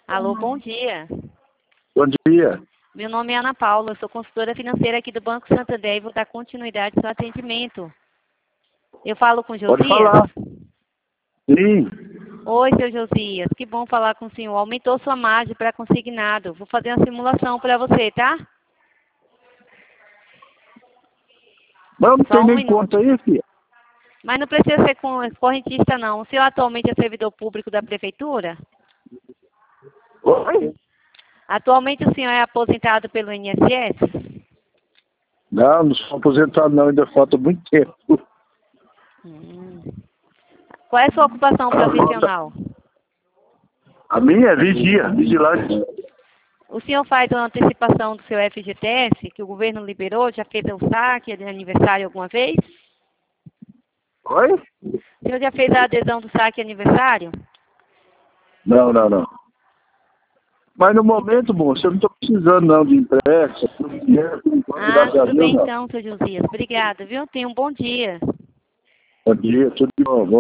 Alô, bom dia. Bom dia. Meu nome é Ana Paula, eu sou consultora financeira aqui do Banco Santander e vou dar continuidade ao seu atendimento. Eu falo com Josias? Pode falar. Sim. Oi, seu Josias, que bom falar com o senhor. Aumentou sua margem para consignado. Vou fazer uma simulação para você, tá? Mas eu não Só tenho um nem minuto. conta aí, filha. Mas não precisa ser com correntista, não. O senhor atualmente é servidor público da prefeitura? Oi? Atualmente o senhor é aposentado pelo INSS? Não sou aposentado não, ainda falta muito tempo. Qual é a sua ocupação profissional? A minha é vigia, vigilante. O senhor faz uma antecipação do seu FGTS, que o governo liberou, já fez o saque de aniversário alguma vez? Oi? O senhor já fez a adesão do saque aniversário? Não. Mas no momento, moço, eu não estou precisando não de empréstimo, dinheiro, Ah, graças a tudo Deus, bem não. então, seu Josias. Obrigada, viu? Tenha um bom dia. Bom dia, tudo de bom.